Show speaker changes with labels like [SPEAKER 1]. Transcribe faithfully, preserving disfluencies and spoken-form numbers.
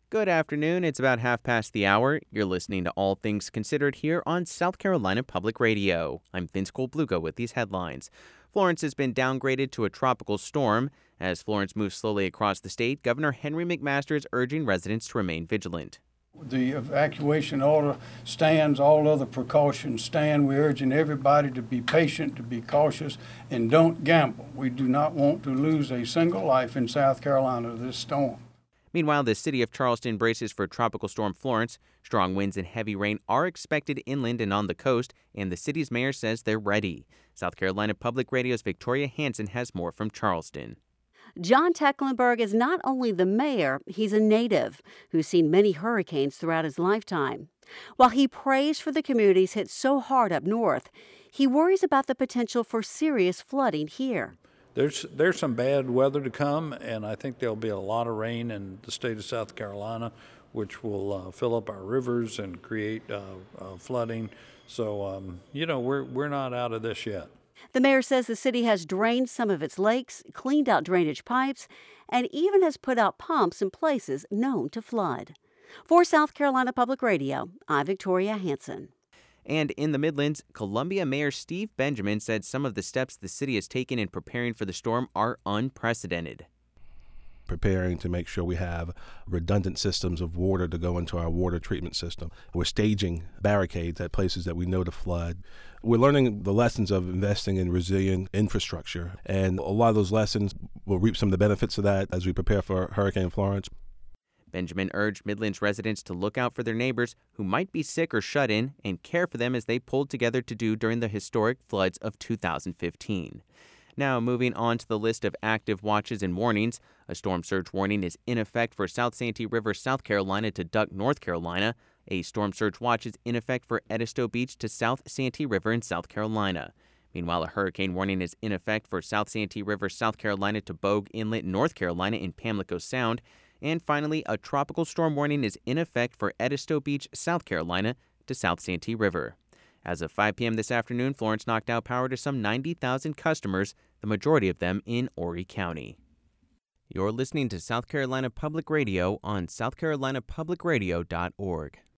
[SPEAKER 1] Good afternoon. It's about half past the hour. You're listening to All Things Considered here on South Carolina Public Radio. I'm Vince Colblugo with these headlines. Florence has been downgraded to a tropical storm. As Florence moves slowly across the state, Governor Henry McMaster is urging residents to remain vigilant.
[SPEAKER 2] The evacuation order stands, all other precautions stand. We're urging everybody to be patient, to be cautious, and don't gamble. We do not want to lose a single life in South Carolina to this storm.
[SPEAKER 1] Meanwhile, the city of Charleston braces for Tropical Storm Florence. Strong winds and heavy rain are expected inland and on the coast, and the city's mayor says they're ready. South Carolina Public Radio's Victoria Hansen has more from Charleston.
[SPEAKER 3] John Tecklenburg is not only the mayor, he's a native who's seen many hurricanes throughout his lifetime. While he prays for the communities hit so hard up north, he worries about the potential for serious flooding here.
[SPEAKER 4] There's there's some bad weather to come, and I think there'll be a lot of rain in the state of South Carolina, which will uh, fill up our rivers and create uh, uh, flooding. So, um, you know, we're we're not out of this yet.
[SPEAKER 3] The mayor says the city has drained some of its lakes, cleaned out drainage pipes, and even has put out pumps in places known to flood. For South Carolina Public Radio, I'm Victoria Hansen.
[SPEAKER 1] And in the Midlands, Columbia Mayor Steve Benjamin said some of the steps the city has taken in preparing for the storm are unprecedented.
[SPEAKER 5] Preparing to make sure we have redundant systems of water to go into our water treatment system. We're staging barricades at places that we know to flood. We're learning the lessons of investing in resilient infrastructure, and a lot of those lessons will reap some of the benefits of that as we prepare for Hurricane Florence.
[SPEAKER 1] Benjamin urged Midlands residents to look out for their neighbors who might be sick or shut in and care for them as they pulled together to do during the historic floods of two thousand fifteen. Now, moving on to the list of active watches and warnings, a storm surge warning is in effect for South Santee River, South Carolina to Duck, North Carolina. A storm surge watch is in effect for Edisto Beach to South Santee River in South Carolina. Meanwhile, a hurricane warning is in effect for South Santee River, South Carolina to Bogue Inlet, North Carolina in Pamlico Sound. And finally, a tropical storm warning is in effect for Edisto Beach, South Carolina to South Santee River. As of five p.m. this afternoon, Florence knocked out power to some ninety thousand customers, the majority of them in Horry County. You're listening to South Carolina Public Radio on south carolina public radio dot org.